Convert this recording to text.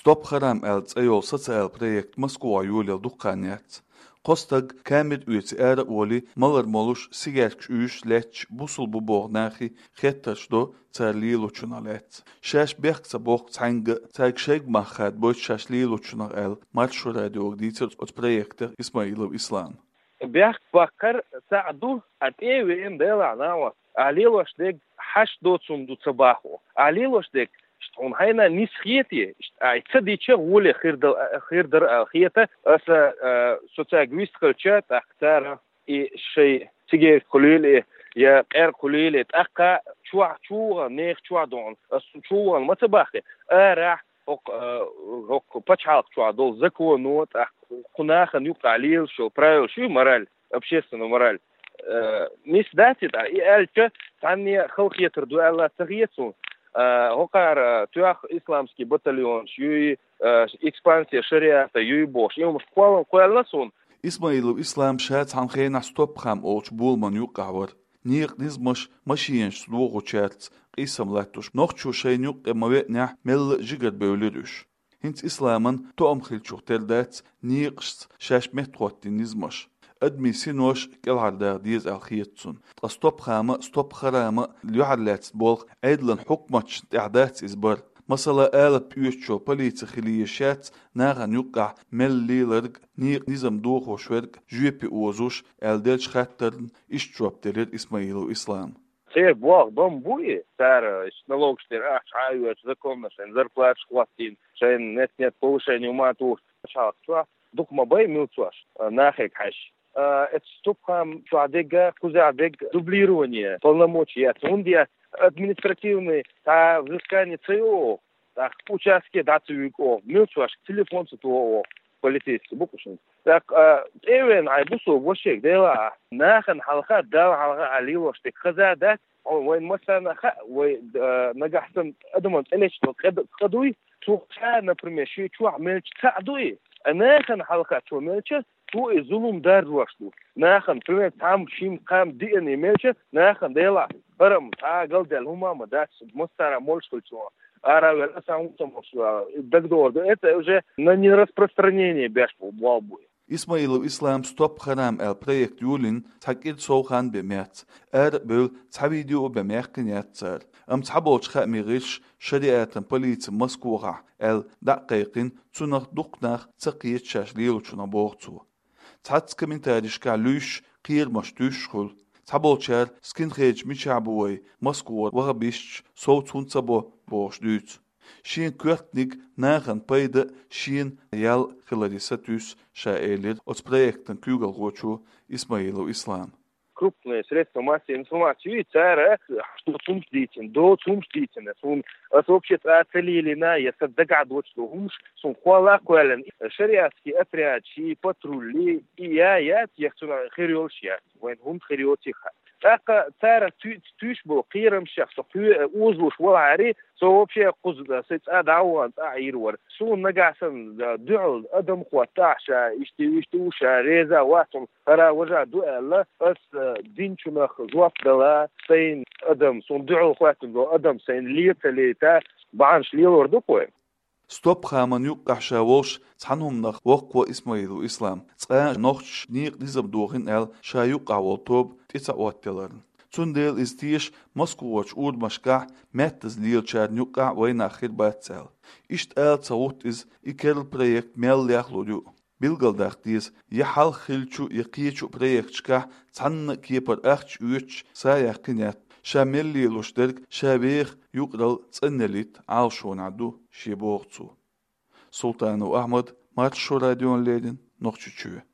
Stop Haram el social projekt Moskva Julil Dukkaniyat. Qostag kamid üyesi ära oli malar moluş sigerk üş leç busul bu boğnaxi xettaşdo çarlil uçunalet. Şaş beksa boq çangı çayk şeyg mahad boş şaşlil uçunar el marşu radio ditir ot projekte İsmailov İslam. بيخ بكر ساعدو اتيوي ام ديلا ناوا عليلوش ديك حش دوتسوم دو صباحو عليلوش ديك شتون هينا نسخيتي اي تديتش ولي خير در خيته اس سوتاغويستكلچا تختار اي شيء تيجي كليل يا غير كليل تاقا شو نيخ شو دون شو ما تباخي راح هوك بتشالك شو دول زكو نوت قناخ نيوق عليل شو правил شو мораль общественную мораль مش داتت اي الچ تاني خلق يتردو الله تغيتسون هوكار تياخ اسلامский батальон شو экспансия шариата юй бош им школам коялнасун Ismailov İslam şat han khayna stop kham olch bulman yuqawar Niq nizmash mashiyen sluğu çert qisam latuş noqçu şeyin yuq emavet nah mel jigat bölüdüş Hint İslamın to'am xilchuq teldat niqs shash metqottin nizmash admi sinosh kelharda diz alkhiyatsun stop khama yuhallat bol aidlan hukmach i'dat izbar مثلا آلت بيوتشو بوليتي خليشات ناغن يقع ملي لرق نظام دوخو شورق جوبي اوزوش الدلش خاترن اشتروب دلير اسماعيلو اسلام خير بواغ ضم بوي تار налог штир عايوة законно шен зарплат хватин шен нет повышения ума туш шалчва дукма бай милчваш нахек хаш это стопхам чуадега кузадег дублирование полномочий ундия административный взыскание ЦО так участки датуйко милчваш телефон ЦО полицейский букушин так эвен айбусу вошек дела нахен халха дал халха алилош тек хазадат وين مثلا وين نجحتم ادمن ليش قدوي شو например شو عملت تعدوي انا كان حلقه شو عملت شو ظلم دار واشتو ناخن пример там شيم قام دي ان ملچ ناخن ديلا برم قال دل هما مداس مسترا مولشكلچو ара вела самому дагдор это уже на нераспространение бяш болбу İsmailov İslam Stop Haram el projekt Julin takil soğan bemerkt. Böl tavideo bemerken yatsar. Taboch khamirish şeriatın polisi Moskva el daqiqin tsunaq duqnaq taqiyet şaşliyel uçuna boğtu. Tats komentarişka lüş qirmaş düşxul. Tabochar skinkhej michaboy Moskva wagabish soğtun sabo boğdüt. Şin kürtnik nahan payda şin yal khiladisatüs şaelir от проектен kügal goçu İsmailov İslam. Крупные средства массовой информации что сумштитин, до сумштитина, вообще оцелили на, если догадывать, что гумш, хуала куэлен, шариатский отряд, и патрули, и я, тех, кто хириошья, войн гум хириотиха. Так, цара тюш был қирам шах, что узлуш валари, что вообще кузда, сыц адауан, аирвар, сун нагасан дуал, адам хваташа, иштиуша, реза, ватум, ара вожа дуэла, ас динчунах зуапдала, сейн адам, сун дуал хватум, адам сейн лита, банш лилор дукой. Stop khaman yuqqah shawolsh tsanhumnaq waqwa Ismailov İslam. Tsqa noqch niq nizam doğin el shayuqqa woltob titsa wattelarn. Tsundel istish Moskvoch udmashqa mettes lielchar yuqqa wayna khirbatsel. Isht el tsawut is ikel projekt mellyaxludu. Bilgaldaq dies yahal khilchu yaqichu projektchqa tsanna kipar achch üch sayaqinat. شاملي لوشترك شابيخ يقدر تسنليت عالشون عدو شيبوغتو سلطان أحمد ماتشو راديون ليدن نقشو